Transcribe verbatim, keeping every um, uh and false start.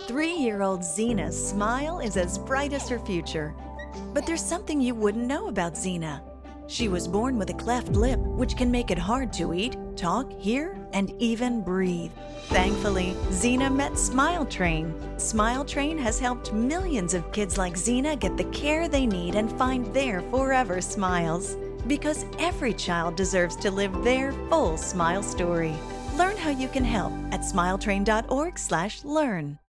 Three-year-old Xena's smile is as bright as her future. But there's something you wouldn't know about Xena. She was born with a cleft lip, which can make it hard to eat, talk, hear, and even breathe. Thankfully, Xena met Smile Train. Smile Train has helped millions of kids like Xena get the care they need and find their forever smiles. Because every child deserves to live their full smile story. Learn how you can help at smiletrain dot org slash learn.